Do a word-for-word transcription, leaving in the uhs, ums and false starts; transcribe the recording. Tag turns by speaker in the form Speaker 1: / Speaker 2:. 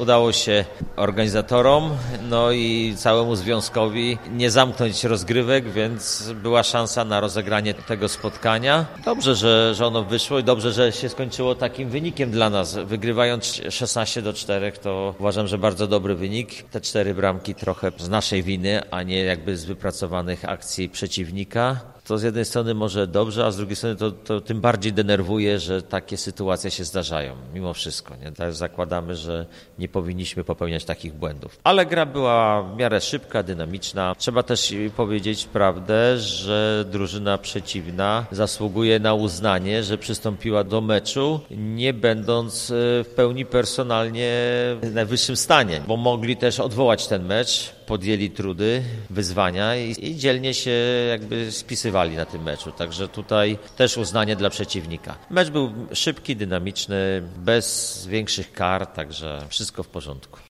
Speaker 1: Udało się organizatorom, no i całemu związkowi nie zamknąć rozgrywek, więc była szansa na rozegranie tego spotkania. Dobrze, że, że ono wyszło i dobrze, że się skończyło takim wynikiem dla nas. Wygrywając szesnaście do czterech, to uważam, że bardzo dobry wynik. Te cztery bramki trochę z naszej winy, a nie jakby z wypracowanych akcji przeciwnika. To z jednej strony może dobrze, a z drugiej strony to, to tym bardziej denerwuje, że takie sytuacje się zdarzają, mimo wszystko. Nie? Tak zakładamy, że nie powinniśmy popełniać takich błędów. Ale gra była w miarę szybka, dynamiczna. Trzeba też powiedzieć prawdę, że drużyna przeciwna zasługuje na uznanie, że przystąpiła do meczu, nie będąc w pełni personalnie w najwyższym stanie, bo mogli też odwołać ten mecz, podjęli trudy, wyzwania i, i dzielnie się jakby spisywali na tym meczu. Także tutaj też uznanie dla przeciwnika. Mecz był szybki, dynamiczny, bez większych kar, także wszystko w porządku.